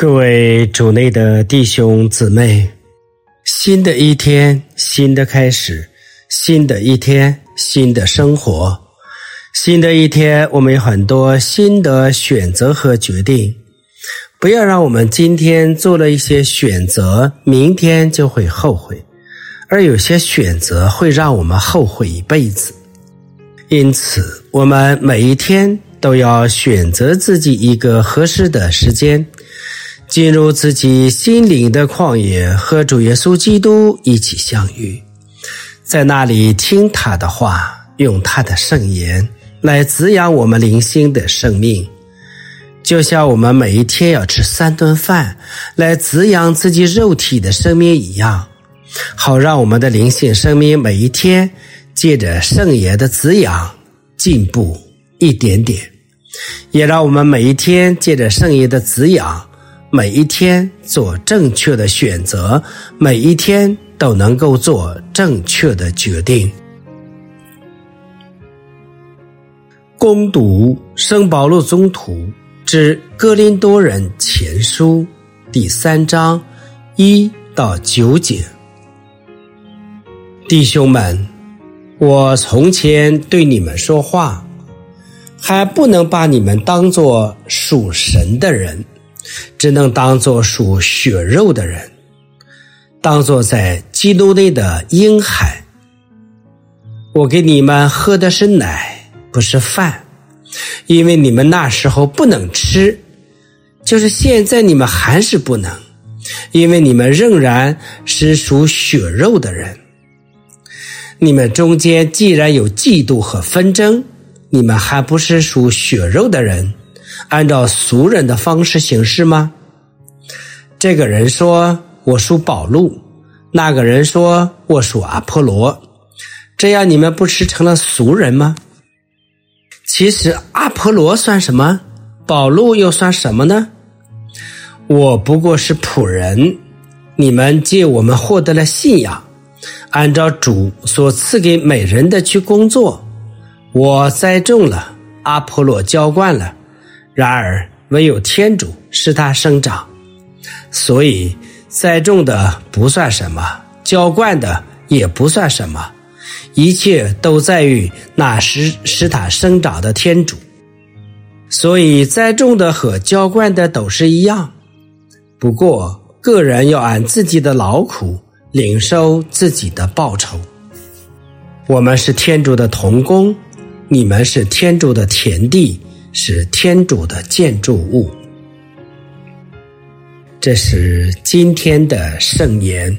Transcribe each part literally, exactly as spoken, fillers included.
各位主内的弟兄姊妹，新的一天，新的开始，新的一天，新的生活，新的一天，我们有很多新的选择和决定。不要让我们今天做了一些选择，明天就会后悔，而有些选择会让我们后悔一辈子。因此，我们每一天都要选择自己一个合适的时间，进入自己心灵的旷野，和主耶稣基督一起相遇，在那里听他的话，用他的圣言来滋养我们灵性的生命。就像我们每一天要吃三顿饭来滋养自己肉体的生命一样，好让我们的灵性生命每一天借着圣言的滋养进步一点点，也让我们每一天借着圣言的滋养，每一天做正确的选择，每一天都能够做正确的决定。攻读圣保禄宗徒之哥林多人前书第三章一到九节。弟兄们，我从前对你们说话，还不能把你们当作属神的人，只能当作属血肉的人，当作在基督内的婴孩。我给你们喝的是奶，不是饭，因为你们那时候不能吃，就是现在你们还是不能，因为你们仍然是属血肉的人。你们中间既然有嫉妒和纷争，你们还不是属血肉的人，按照俗人的方式行事吗？这个人说我属保禄，那个人说我属阿波罗，这样你们不是成了俗人吗？其实阿波罗算什么？保禄又算什么呢？我不过是仆人，你们借我们获得了信仰，按照主所赐给每人的去工作。我栽种了，阿波罗浇灌了，然而唯有天主使它生长。所以栽种的不算什么，浇灌的也不算什么，一切都在于那使使它生长的天主。所以栽种的和浇灌的都是一样，不过个人要按自己的劳苦领受自己的报酬。我们是天主的同工，你们是天主的田地，是天主的建筑物。这是今天的圣言。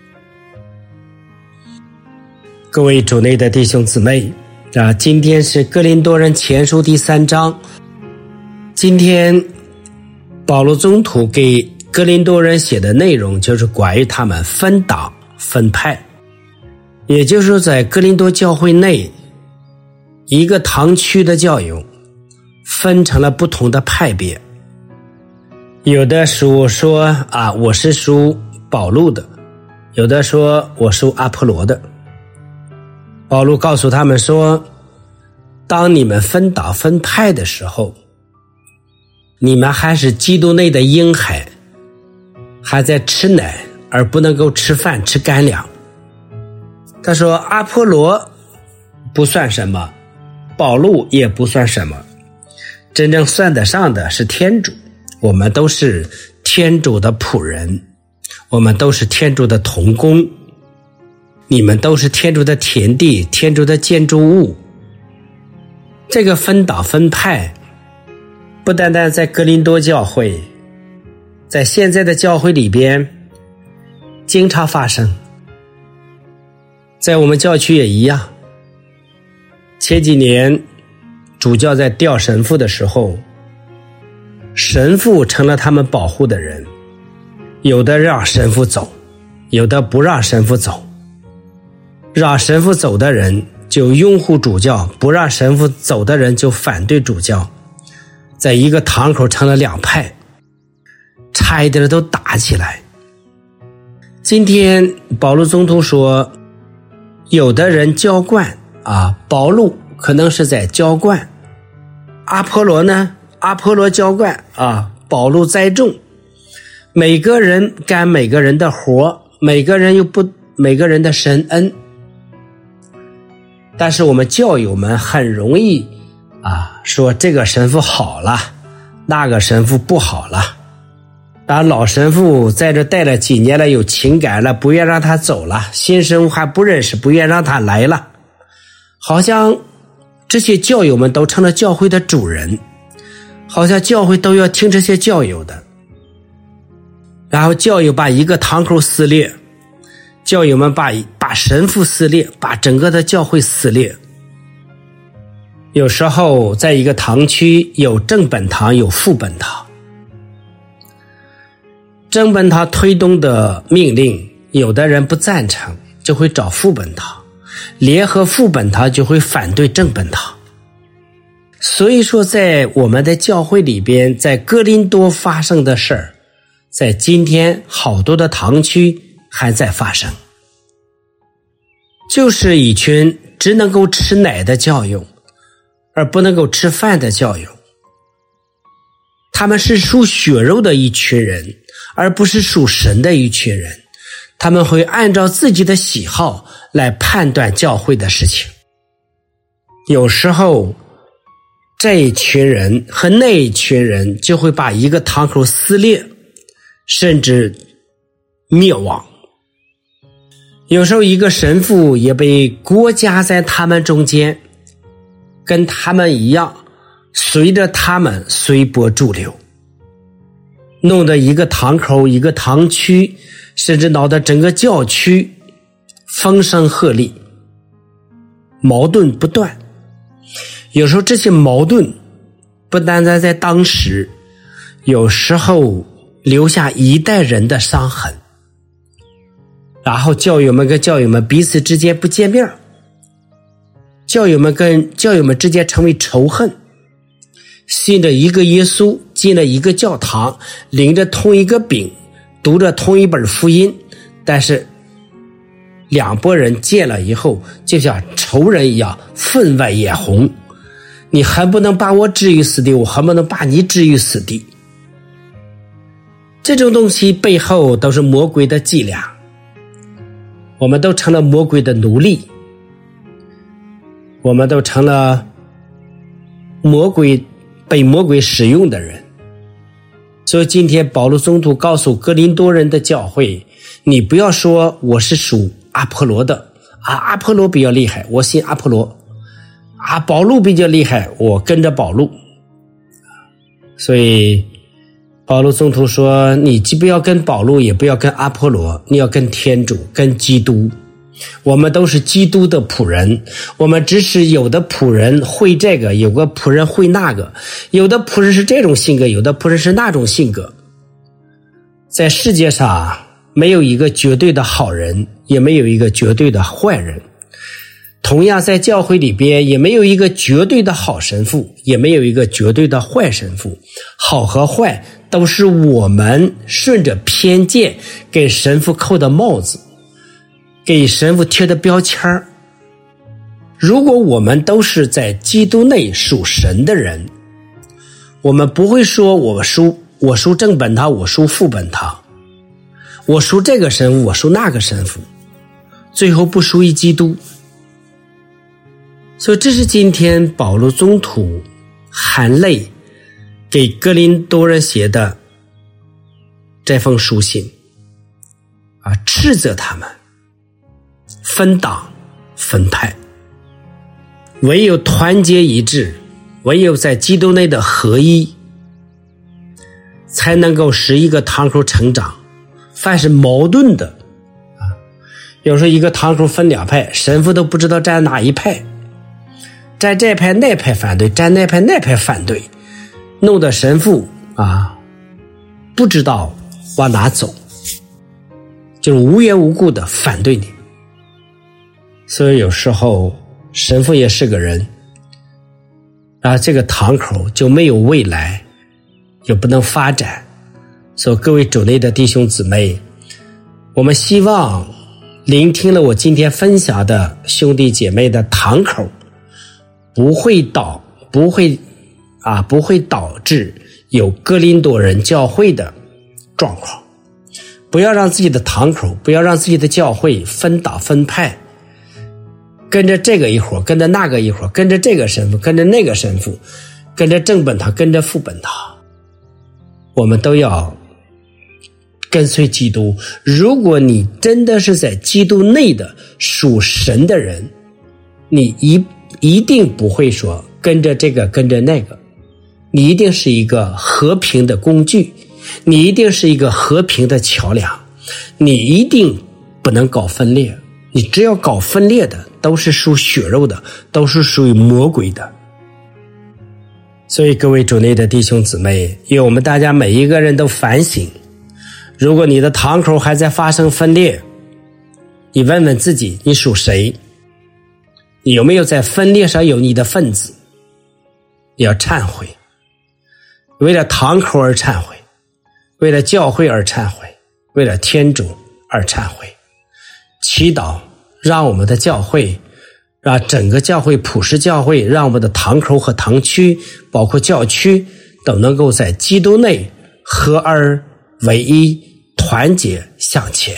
各位主内的弟兄姊妹啊，今天是哥林多人前书第三章。今天保禄宗徒给哥林多人写的内容就是关于他们分党分派，也就是说在哥林多教会内，一个堂区的教友分成了不同的派别。有的属说啊，我是属保禄的，有的说我属阿波罗的。保禄告诉他们说，当你们分党分派的时候，你们还是基督内的婴孩，还在吃奶，而不能够吃饭吃干粮。他说阿波罗不算什么，保禄也不算什么，真正算得上的是天主。我们都是天主的仆人，我们都是天主的同工，你们都是天主的田地，天主的建筑物。这个分党分派不单单在哥林多教会，在现在的教会里边经常发生，在我们教区也一样。前几年主教在调神父的时候，神父成了他们保护的人，有的让神父走，有的不让神父走。让神父走的人就拥护主教，不让神父走的人就反对主教，在一个堂口成了两派，差一点都打起来。今天保禄宗徒说，有的人浇灌啊，保禄可能是在浇灌，阿波罗呢，阿波罗浇灌啊，保禄栽种， 每个人干每个人的活，每个人又不每个人的神恩。但是我们教友们很容易啊说这个神父好了，那个神父不好了。啊，老神父在这待了几年了，有情感了，不愿让他走了，新神父还不认识，不愿让他来了。好像这些教友们都成了教会的主人，好像教会都要听这些教友的。然后教友把一个堂口撕裂，教友们把把神父撕裂，把整个的教会撕裂。有时候在一个堂区有正本堂有副本堂，正本堂推动的命令，有的人不赞成，就会找副本堂，联合副本堂就会反对正本堂。所以说在我们的教会里边，在哥林多发生的事儿，在今天好多的堂区还在发生，就是一群只能够吃奶的教友，而不能够吃饭的教友。他们是属血肉的一群人，而不是属神的一群人。他们会按照自己的喜好来判断教会的事情。有时候这一群人和那一群人就会把一个堂口撕裂，甚至灭亡。有时候一个神父也被国家在他们中间，跟他们一样，随着他们随波逐流，弄得一个堂口一个堂区，甚至闹得整个教区风声鹤唳，矛盾不断。有时候这些矛盾不单单在当时，有时候留下一代人的伤痕，然后教友们跟教友们彼此之间不见面，教友们跟教友们之间成为仇恨，信着一个耶稣，进了一个教堂，领着同一个饼，读着同一本福音，但是两拨人见了以后就像仇人一样，分外眼红。你恨不能把我置于死地，我恨不能把你置于死地。这种东西背后都是魔鬼的伎俩，我们都成了魔鬼的奴隶，我们都成了魔鬼被魔鬼使用的人。所以今天保罗宗徒告诉哥林多人的教会，你不要说我是属阿波罗的啊，阿波罗比较厉害，我信阿波罗啊，保禄比较厉害，我跟着保禄。所以保罗宗徒说，你既不要跟保禄，也不要跟阿波罗，你要跟天主，跟基督。我们都是基督的仆人，我们只是有的仆人会这个，有个仆人会那个，有的仆人是这种性格，有的仆人是那种性格。在世界上没有一个绝对的好人，也没有一个绝对的坏人。同样在教会里边也没有一个绝对的好神父，也没有一个绝对的坏神父。好和坏都是我们顺着偏见给神父扣的帽子，给神父贴的标签。如果我们都是在基督内属神的人，我们不会说我属我属正本堂，我属副本堂，我属这个神父，我属那个神父，最后不属于基督。所以这是今天保罗宗徒含泪给哥林多人写的这封书信啊，斥责他们分党分派，唯有团结一致，唯有在基督内的合一，才能够使一个堂口成长。凡是矛盾的啊，有时候一个堂口分两派，神父都不知道站哪一派，站这派那派反对，站那派那派反对，弄得神父啊不知道往哪走，就是无缘无故的反对你。所以有时候神父也是个人啊，这个堂口就没有未来，就不能发展。所以各位主内的弟兄姊妹，我们希望聆听了我今天分享的兄弟姐妹的堂口不会导不会啊不会导致有哥林多人教会的状况。 不要让自己的堂口，不要让自己的教会分党分派，跟着这个一伙，跟着那个一伙，跟着这个神父，跟着那个神父，跟着正本堂，跟着副本堂。我们都要跟随基督。如果你真的是在基督内的属神的人，你一一定不会说跟着这个跟着那个，你一定是一个和平的工具，你一定是一个和平的桥梁，你一定不能搞分裂。你只要搞分裂的，都是属血肉的，都是属于魔鬼的。所以各位主内的弟兄姊妹，愿我们大家每一个人都反省，如果你的堂口还在发生分裂，你问问自己，你属谁？你有没有在分裂上有你的分子？你要忏悔，为了堂口而忏悔，为了教会而忏悔，为了天主而忏悔。祈祷让我们的教会，让整个教会普世教会，让我们的堂口和堂区包括教区都能够在基督内合而为一，团结向前。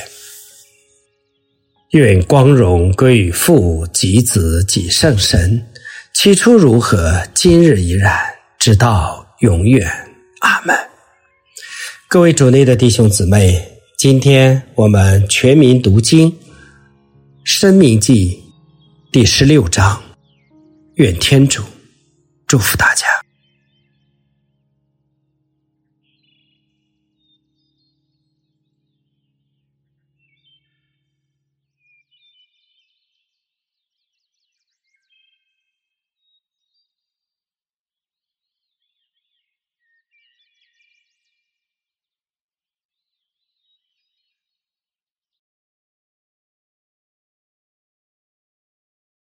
愿光荣归于父及子及圣神，起初如何，今日依然，直到永远。阿们。各位主内的弟兄姊妹，今天我们全民读经申命记第十六章，愿天主祝福大家。